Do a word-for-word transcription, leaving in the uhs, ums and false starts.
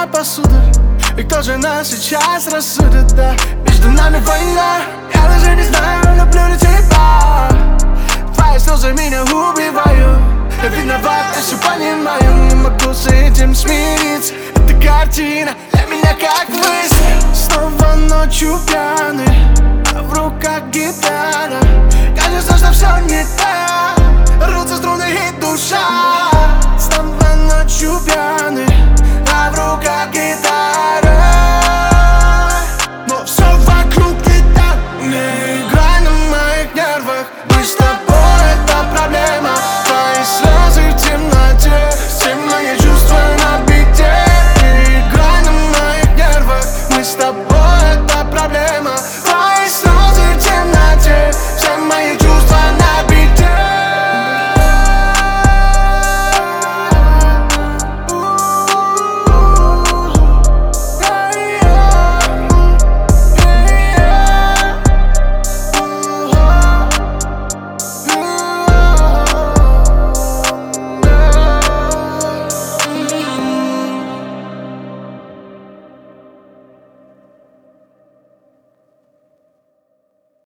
моя посуда. И кто же нас сейчас рассудит, да? Между нами война, я даже не знаю, люблю ли тебя. Твои слезы меня убивают. Я виноват, я все понимаю, не могу с этим смириться. Эта картина для меня как мысль. Снова ночью пьяный, а в руках гитара. Кажется, что все не так, рвутся струны и душа. Снова ночью пьяный, а в руках гитара. Но все вокруг не так, не играй на моих нервах. Мы с тобой, это проблема. Твои слезы в темноте, все мои чувства на бите. Не играй на моих нервах. Мы с тобой.